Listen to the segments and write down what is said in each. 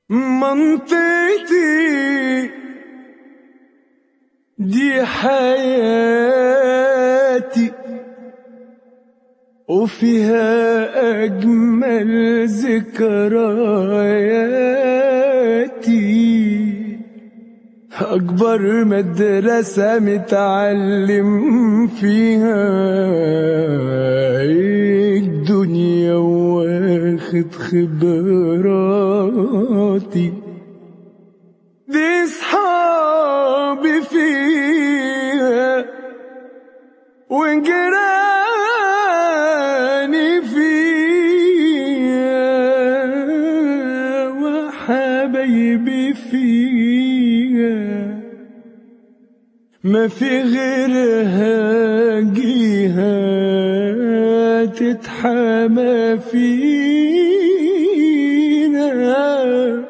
منطقتي دي حياتي وفيها أجمل ذكرياتي، أكبر مدرسة متعلم فيها الدنيا واخد خبراتي، دي صحابي فيها وجيراني فيها وحبايبي فيها، ما في غيرها جيها تتحامى فينا،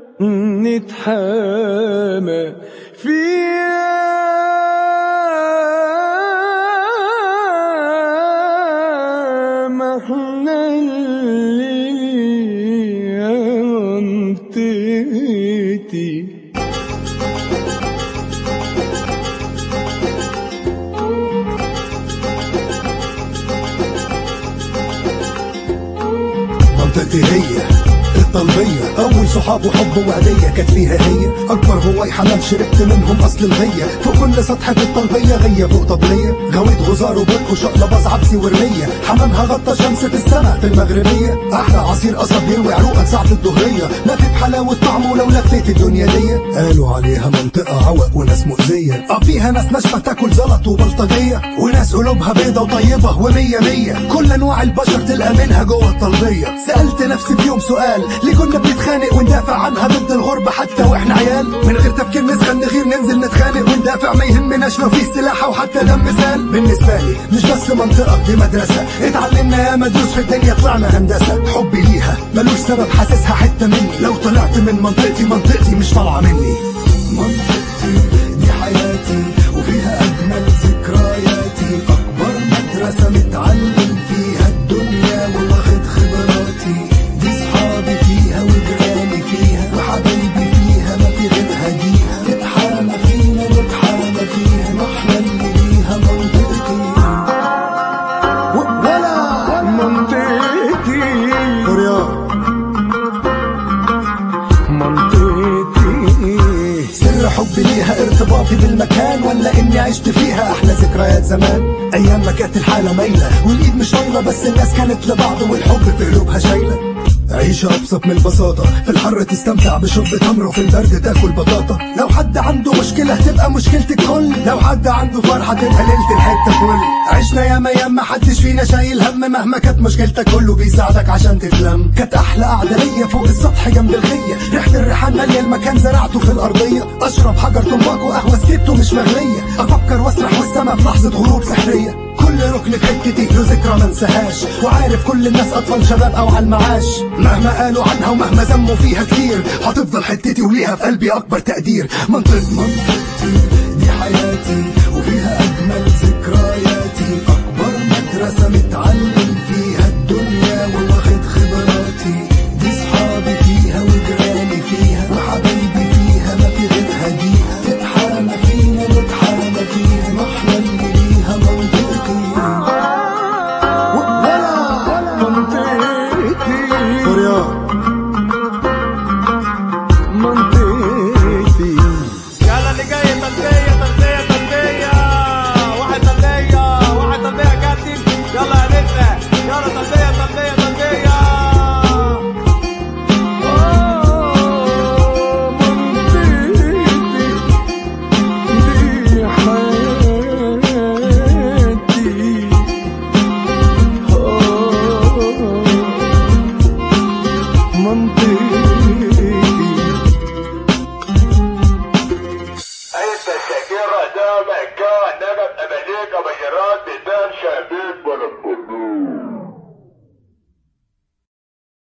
نتحامى فيها. ما احنا اللي منطقتي. منطقتي هي الطلبية، أول صحاب وحب وهدية كانت فيها هي، أكبر هواي حمام شربت منهم أصل الغية، فوق كل سطح في الطلبية غية فوق طبلية، غويت غزار وبرق وشقلباز عبسي ورمية، حمامها غطى شمس في السماء في المغربية، أحلى عصير قصب بيروي عروقك ساعة الظهرية، ما في بحلاوة طعمه لو لفيت الدنيا دي، قالوا عليها منطقة عوق وناس مؤذية، فيها ناس ناشفة تاكل زلط وبلطجية، وناس قلوبها بيضة وطيبة ومية مية، كل أنواع البشر تلقى منها جوه الطلبية. سألت نفسي في يوم سؤال، ليه كنا بنتخانق وندافع عنها ضد الغربة حتى واحنا عيال؟ من غير تفكير نسخن نغير ننزل نتخانق وندافع، ما يهمناش لو في سلاح او حتى دم سال. بالنسبة لي مش بس منطقة دي مدرسة، اتعلمنا يا مدروس في الدنيا طلعنا هندسة، حبي ليها ملوش سبب حاسسها حتة مني، لو طلعت من منطقتي منطقتي مش طالعة مني. منطقتي دي حياتي وفيها أجمل ذكرياتي، أكبر مدرسة متعلم فيها الدنيا واخد خبراتي، دي صحابي فيها وجيراني فيها وحبايبي فيها، ما في غيرها جيها، نتحامى فينا نتحامى فيها، نحنا اللي ليها منطقتي. ولا منطقتي سر حبي ليها ارتباطي بالمكان، ولا اني عشت فيها احلى ذكريات زمان، ايام ما كانت الحالة مايلة والايد مش طايلة، بس الناس كانت لبعض والحب في قلوبها شايلة، عيشة أبسط من البساطة، في الحر تستمتع بشرب تمر وفي البرد تاكل بطاطا، لو حد عنده مشكلة هتبقى مشكلتك كل، لو حد عنده فرحة تبقى ليلة الحتة فل، عشنا ياما ما حدش فينا شايل هم، مهما كانت مشكلتك كله بيساعدك عشان تتلم، كانت أحلى قعدة ليا فوق السطح جنب الغية، ريحة الريحان مالية المكان زرعته في الأرضية، أشرب حجر تنباك وقهوة سكيبته مش مغلية، أفكر وأسرح والسما في لحظة غروب سحرية، كل ركن في حتتي له ذكرى منساهاش، وعارف كل الناس أطفال شباب أو على المعاش، مهما قالوا عنها ومهما ذموا فيها كتير، هتفضل حتتي وليها في قلبي أكبر تقدير. منطقتي دي حياتي وفيها أجمل ذكرياتي، أكبر مدرسة متعلم